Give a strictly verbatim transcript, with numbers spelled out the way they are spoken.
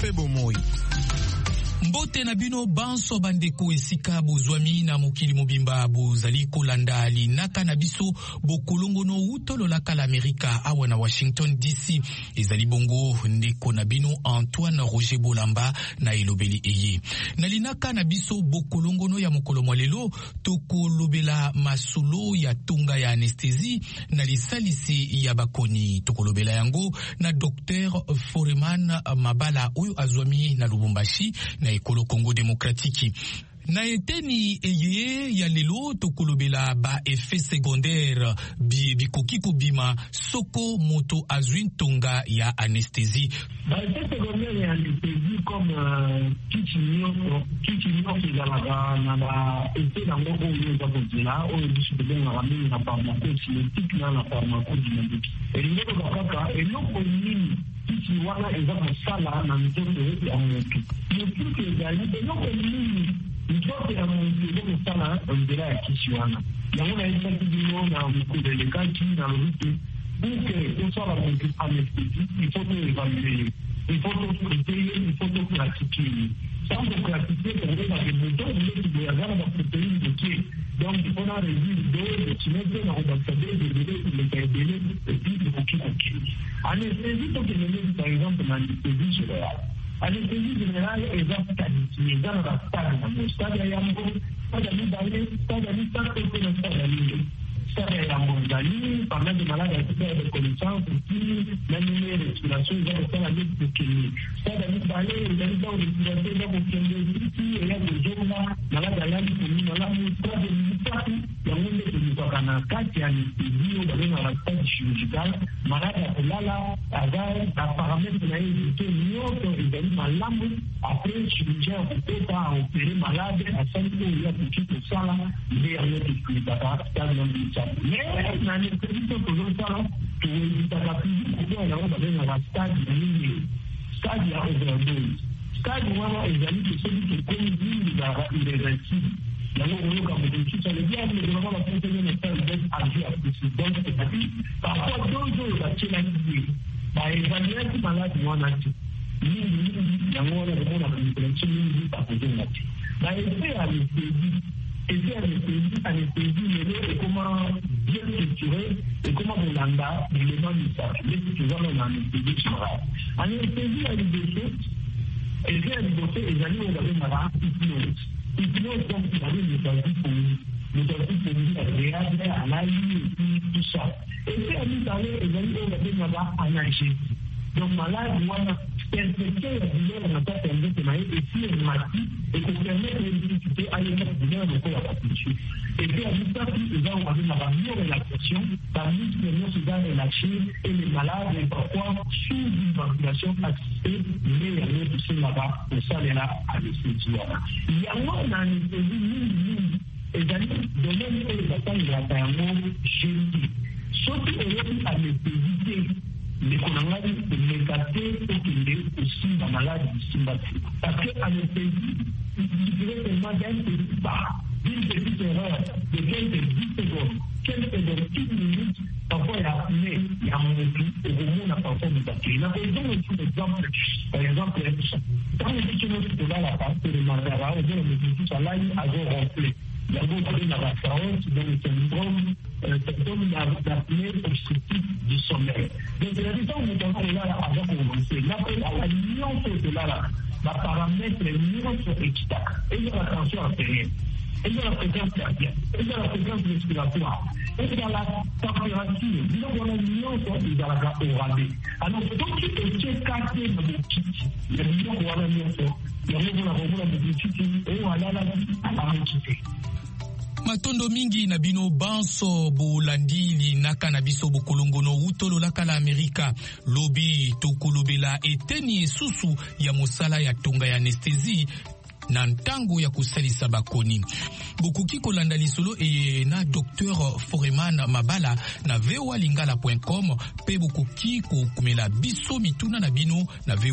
Pebo Moi. Mbote na bino banso bandeko esika bozwami na mokili mobimba bozali kolanda linaka na biso bokolongono utolo la kala Amerika awa na Washington D C. Ezali bongo ndeko na bino Antoine Roger Bolamba na elobeli eye. Na linaka na biso bokolongono ya mokolo mwalelo tokolobela masulo ya tunga ya anestesi na lisalisi ya bakoni. Tokolobela yango na Docteur Foreman Mabala oyo azwami na Lubumbashi na ekolo Congo Démocratique. Na eteni eye ya lelo tokolobela ba effet secondaire bi bikoki kubima soko moto azwin tonga ya anesthésie. Ba effet secondaire ya anesthésie comme kitinyo kitinyo kizala na ba effet na ngoko uyoza kuzila o disibele na ramini na pharmacologique na na pharmacologique. Elingeko bakaka eloko nini kiti wana eza masala na nzoto ya mtu. Mtu ezali eloko nini mtoto ya mwingine sana ndela ya kisiwana naona hizo video na mkudelekati na ruti uke usala mtu amestiki ifoto evaluer ifoto proteye ifoto pratiquer sans pratiquer pour les abonnés les qui doivent avoir protéines de qui donc on a réduit de de tunnels dans l'ambassadeur de les délais et puis de qui qui anesthésie pour que les par exemple l'anesthésie générale. Anesthésie générale est qualifiée dans la stade, le stade à Yambo, stade à Libané, stade à Libané, stade à Libané. Stade à Yambo, par mal de malades à faire des connaissances, aussi, même les respirations, ils ont fait la liste de Kémy. Stade à Libané, ils ont fait la respiration, ils ont fait la ici, il y a des gens là, malades à Yambo, malades à stade de Libané, il y a même des gens qui ont anesthésie, ou dans la stade chirurgicale, malades à Lala, à Gaï, à paramètres, à éviter une malamu après chirurgien peut pas opérer malade à cinq jours il y a tout tout ça là il y a rien qui peut pas faire dans le chat mais dans les conditions que l'on parle tout il y a la physique on a on a la stade de stade à overdose stade où les amis qui sont qui conduisent à irréversible là où on a comme tout ça le bien mais vraiment la fontaine de stade d'être agi à plus donc c'est-à-dire parfois deux jours la chirurgie bah évaluer si malade ou en acte mingi yango na bona manipulation mingi pa kujenga na effet anesthésie effet anesthésie anesthésie lelo et comment bien structuré et comment bolanda l'élément du cerveau les qui vont dans anesthésie générale anesthésie a des choses effet anesthésie et j'allais regarder ma hypnose hypnose donc il y a des choses pour nous devons nous agréable à la ligne et tout ça effet anesthésie et j'allais regarder ma analgésie donc malade wana perception ya douleur na tata mbete na et si elle mati et qu'on permet de discuter à une douleur de quoi la culture et puis à l'histoire ils ont avec la mieux relaxation la muscle non se va relâcher et les malades et parfois sous une ventilation assistée mais il y a rien qui se là-bas pour ça là anesthésie il y a un anesthésie mingi et d'ailleurs domaine et les attentes de la thermo génie surtout au anesthésie les colonels les gâtés au qu'il aussi la maladie du sympathie. Parce que anesthésie, il dirait tellement d'un petit pas, d'une petite erreur de quelques dix secondes, quelques secondes, une minute, parfois il y a mais il y a mon époux, et au moins la personne est battue. Il a besoin aussi d'exemples, par exemple, quand on dit que nous sommes là, parce que le mandara, on dit que nous sommes là, à remplir. Il y a beaucoup de navasaros dans le syndrome, syndrome d'apnée obstructive du sommeil. Donc, la raison où nous avons là, avant de commencer, la nuance de là, la paramètre nuance équitable. Et il y a la tension artérielle. Et il y a la fréquence cardiaque. Et il y a la fréquence respiratoire. Et il y a la température. Disons qu'on a une nuance de la orale. Alors, donc, tu peux checker quartier dans le kit. Il y a une nuance de la nuance. Il y a une nuance de la kit. Et voilà la kit. Matondo mingi na bino banso bolandili naka na biso bokolongono utolo laka la Amerika lobi tokolobela eteni esusu ya mosala ya tonga ya anesthésie na ntango ya kusalisa bakoni. Bokuki kolanda lisolo e na Docteur Foreman Mabala na v o a lingala point com pe bokuki ko kumela biso mituna na bino na